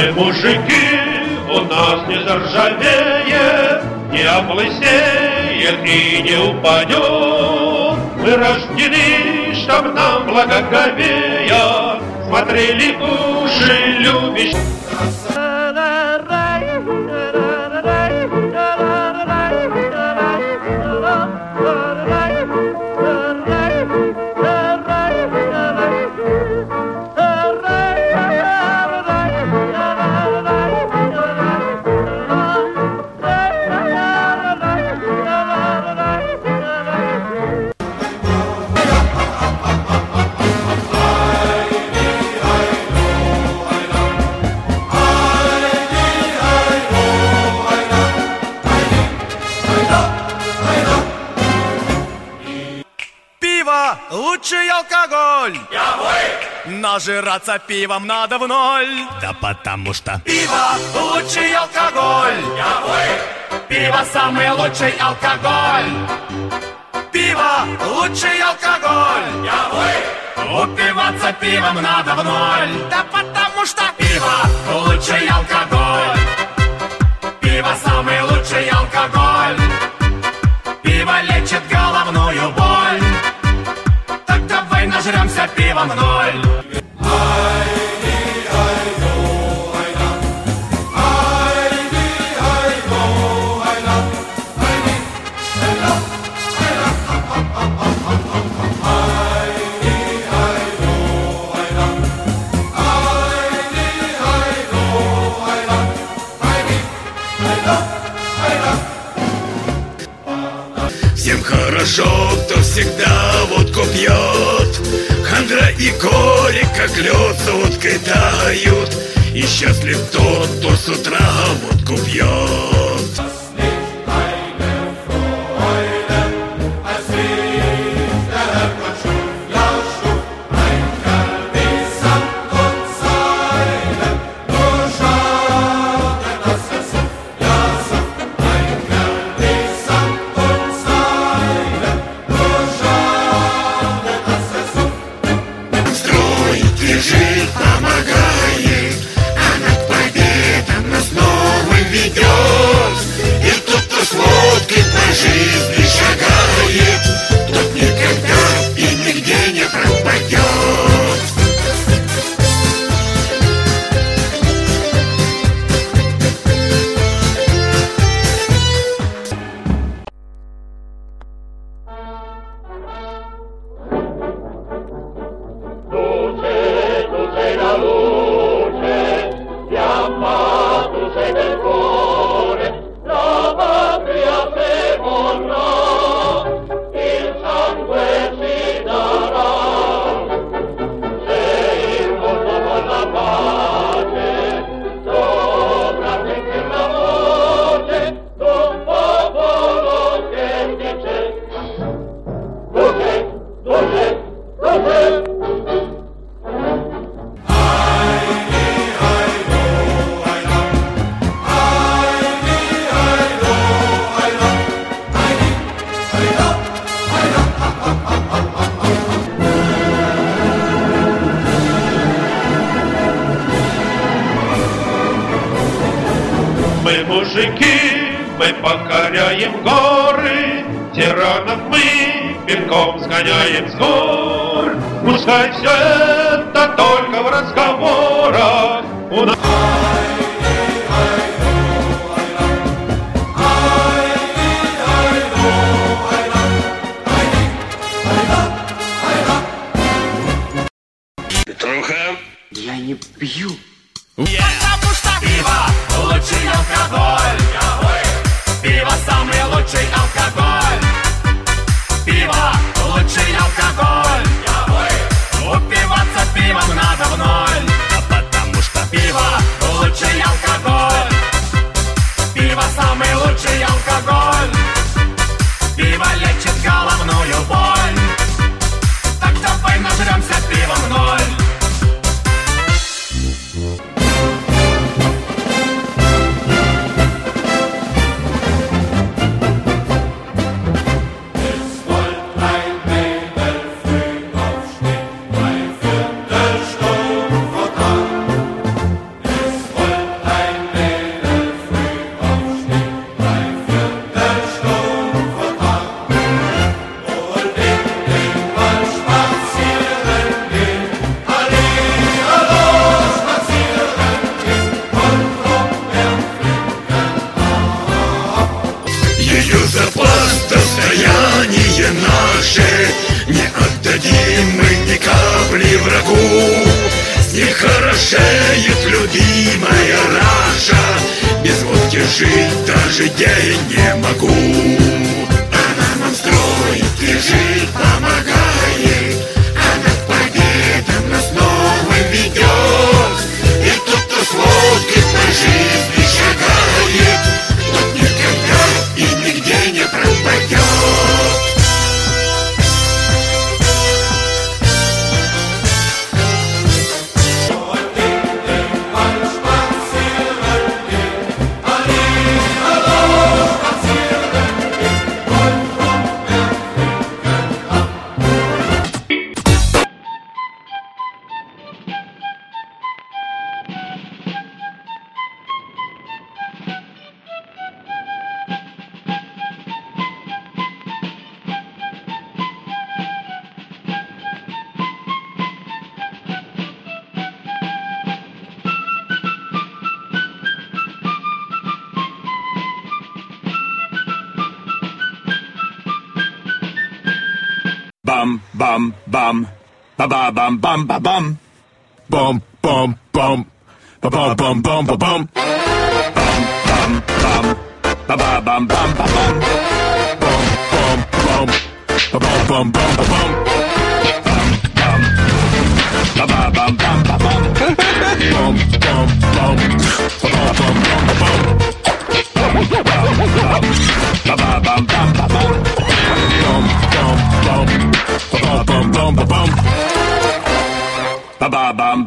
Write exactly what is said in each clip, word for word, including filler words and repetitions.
Мы мужики, у нас не заржавеет, не облысеет и не упадет. Мы рождены, чтоб нам благоговея смотрели уши любящие. Лучший алкоголь. Нажираться пивом надо в ноль. Да потому что пиво лучший алкоголь. Пиво самый лучший алкоголь. Пиво лучший алкоголь. Упиваться пивом надо в ноль. Да потому что пиво лучший алкоголь. Пиво самый лучший алкоголь. Пиво лечит головную боль. Давай нажремся пивом в ноль. Всем хорошо, кто всегда водку пьет. Хандра и горе, как лед, за водкой тают. И счастлив тот, кто с утра водку пьет. Помогает, а над победом нас новым ведет. И тот, кто с водкой по жизни шагает, тот никогда и нигде не пропадет. Мы мужики, мы покоряем горы, тиранов мы пинком сгоняем с гор. Пускай все это только в разговорах у нас. Петруха, я не пью. Yeah. Потому что пиво лучший алкоголь. Пиво самый лучший алкоголь. Пиво лучший алкоголь. Упиваться пивом надо в ноль. Да потому что пиво лучший алкоголь. Пиво самый лучший алкоголь. Пиво лечит головную боль. Так давай нажремся пивом в ноль. жить даже день не могу. Она нам строит и жить помогает, а над победам нас новым ведет. И тот, кто с лодкой по жизни шагает, тот никогда и нигде не пропадет. Bum bum bum, ba ba bum bum ba bum, bum bum bum, ba bum bum bum ba bum, bum bum bum, ba ba bum bum ba bum, bum bum bum, ba bum bum bum ba bum, bum bum, ba ba bum bum ba bum, bum bum bum, ba ba bum bum ba bum, bum bum, ba ba bum bum ba bum, bum bum bum. Ba bum bum ba bum, ba ba bum.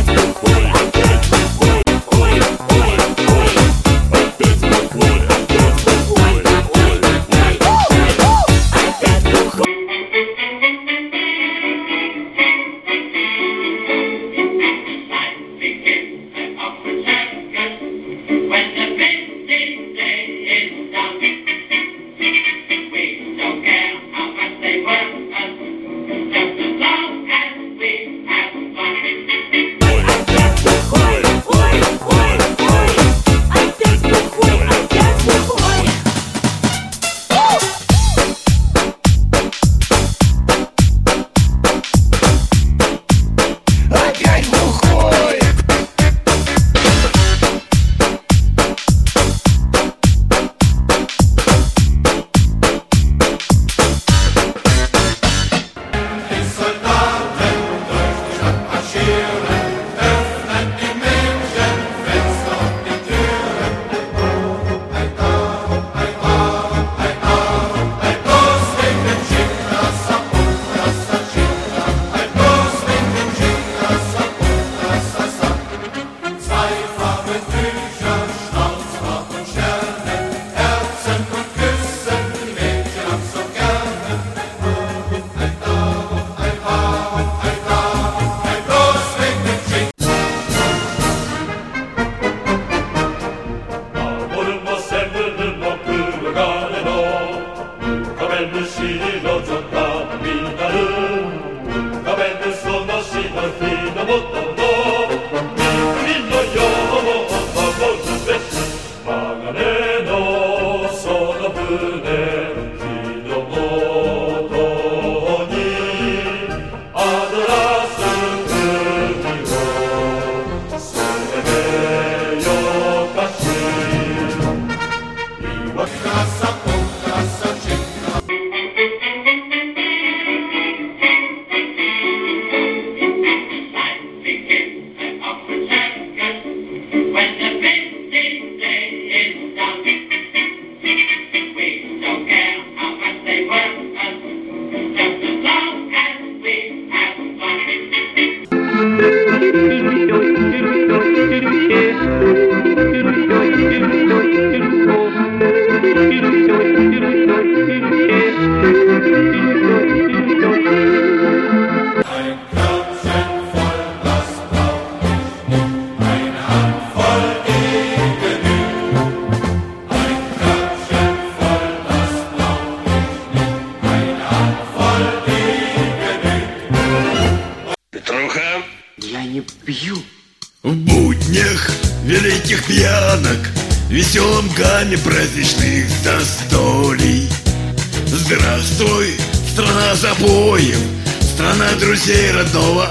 Я не пью. В буднях великих пьянок, в веселом гамме праздничных застолий. Здравствуй, страна запоев, страна друзей родного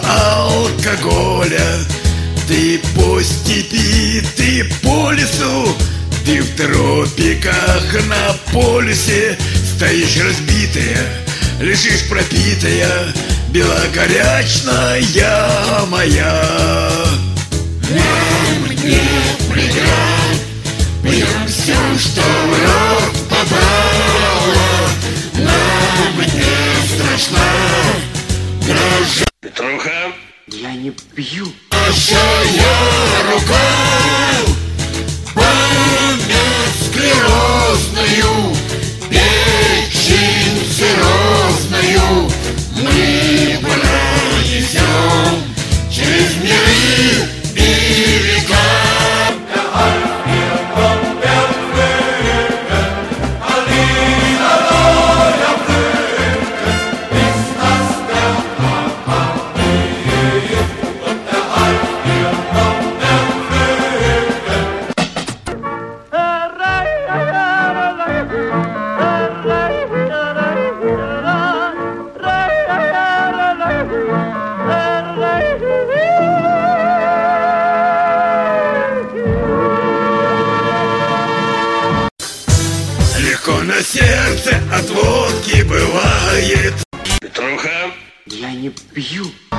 алкоголя. Ты по степи, ты по лесу, Ты в тропиках на полюсе стоишь разбитая, лежишь пропитая, белогорячная моя. Нам нет преград, пьем все, что в рот попало. Нам не страшна дрожь. Петруха, Я не пью. большая рука, Память склерозную, печень циррозную мы пронесем через миры и века. легко на сердце от водки бывает. Петруха, Я не пью.